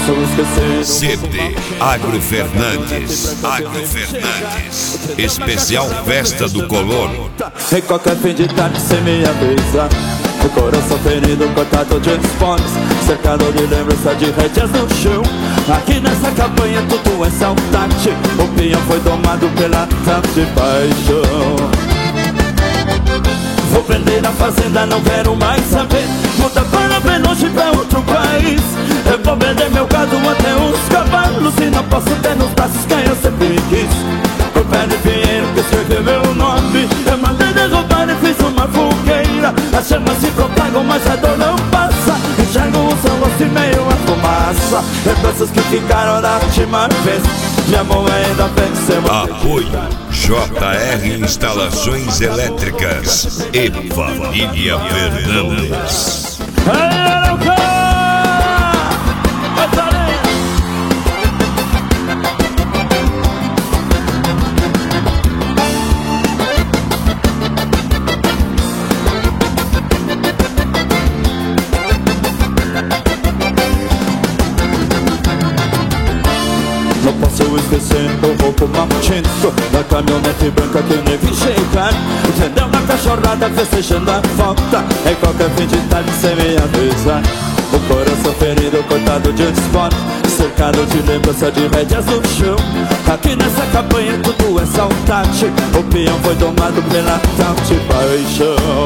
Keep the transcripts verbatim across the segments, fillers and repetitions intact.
posso esquecer. C D Agro Fernandes. Agro Fernandes. Especial Festa do Colono. Em qualquer fim de tarde cê me avisa. O coração ferido, cortado de esportes, cercado de lembrança de rédeas no chão. Aqui nessa campanha tudo é saudade. O peão foi domado pela tanta de paixão. Vou vender a fazenda, não quero mais saber. Muda para bem longe pra outro país. Eu vou vender meu gado até os cavalos. E não posso ter nos braços quem eu sempre quis. O pé de pinheiro que escreveu meu nome. Eu mandei derrubar e fiz uma fogueira. As chamas se propagam, mas a dor não passa. Enxergo o seu rosto e meio a fumaça. Lembranças que ficaram da última vez. Minha mão ainda vem ser uma... Apoio J R Instalações Elétricas e Família Fernandes. Não posso esquecer o roubo maldito da caminhonete branca que nem vi chegar. Entendeu na cachorrada festejando a volta. Em qualquer fim de tarde sem me avisar. O coração ferido, cortado de esporte, cercado de lembrança de rédeas no chão. Aqui nessa campanha tudo é saudade. O peão foi domado pela tal de paixão.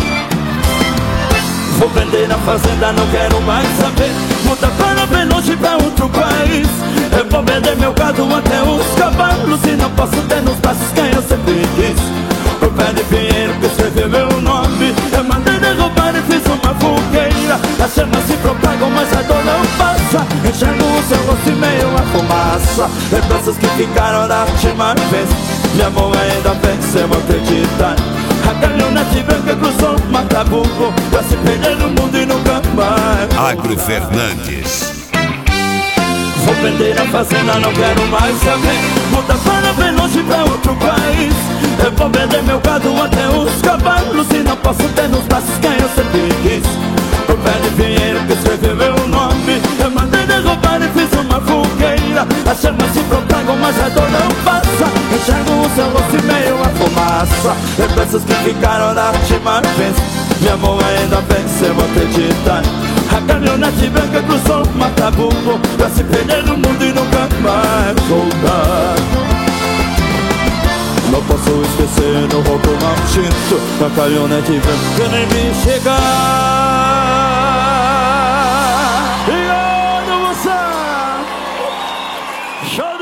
Vou vender a fazenda, não quero mais saber. Muda para bem longe pra outro país. Eu vou vender meu gado até os cavalos. E não posso ter nos braços quem eu sempre quis. O pé de pinheiro que escreveu meu nome. Eu mandei derrubar e fiz uma fogueira. As chamas se propagam, mas a dor não passa. Enxergo o seu rosto e meio a fumaça. Lembranças que ficaram da última vez. Minha mão ainda vem sem eu acreditar. A caminhonete branca cruzou o Matabuco pra se perder no mundo e nunca mais. Agro Fernandes. Vou vender a fazenda, não quero mais saber. Muda para bem longe pra outro país. Eu vou vender meu gado até os cavalos. E não posso ter nos braços quem eu sempre quis. O pé de pinheiro que escreveu meu nome. Eu mandei derrubar e fiz uma fogueira. As chamas se propagam, mas a dor não passa. Enxergo o seu rosto e meio a fumaça. Lembranças que ficaram da última vez. Minha mão ainda vem sem eu acreditar. A caminhonete branca cruzou o Matabuco pra se perder no mundo e nunca mais voltar. Não posso esquecer no roubo maldito da caminhonete branca nem me chegar. E olha você,